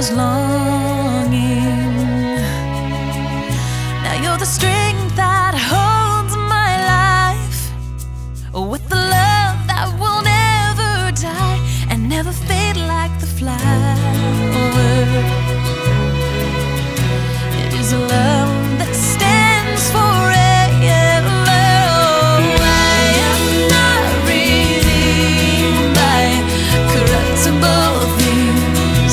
was longing. Now you're the strength that holds my life, with the love that will never die and never fade like the flower. It is a love that stands forever. Oh, I am not redeemed by corruptible things,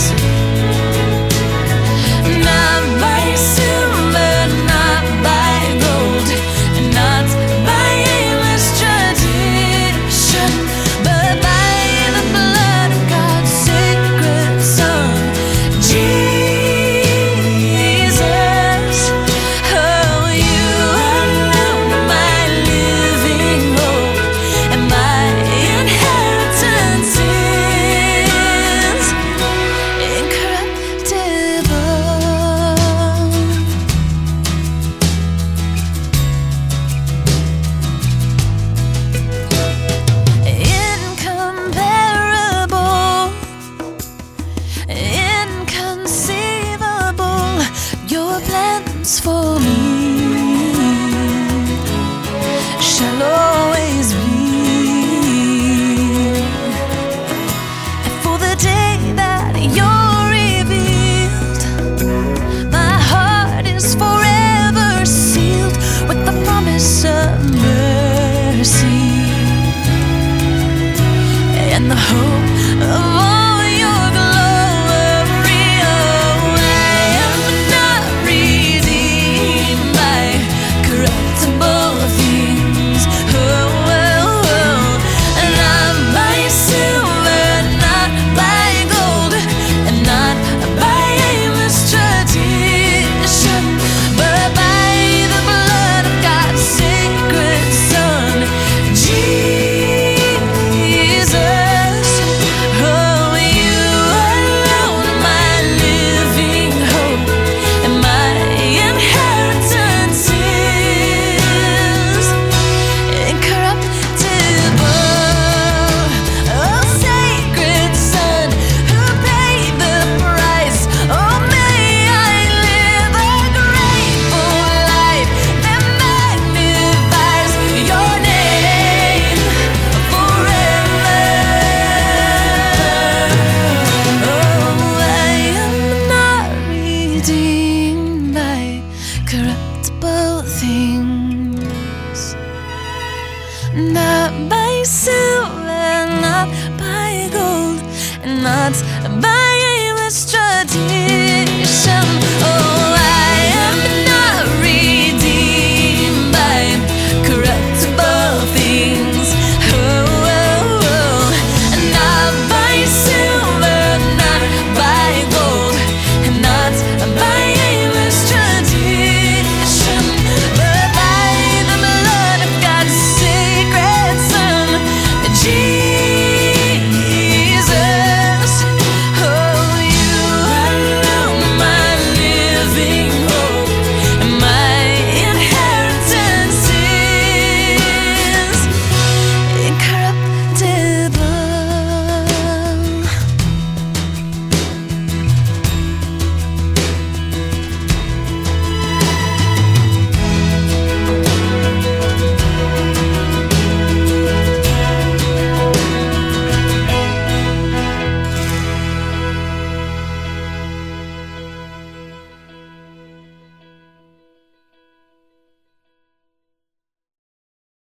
not by silver, not by gold, and not by aimless tradition, but by the blood of God's sacred Son, Jesus. Oh, you alone, my living hope, and my inheritance is incorruptible. Incomparable, inconceivable, your plans for me shall always be. And for the day that you're revealed, my heart is forever sealed with the promise of mercy and the hope of all your glory. Oh, I am not redeemed by corruptible things. Oh, not by silver, not by gold, and not by aimless tradition, but by the blood of God's sacred Son, Jesus. Oh, you alone, my living hope, and my inheritance is incorruptible. Oh, sacred Son, who paid the price. Oh, may I live a grateful life that magnifies your name forever. Oh, I am not redeemed by corruptible things, not by silver, not by gold, and not by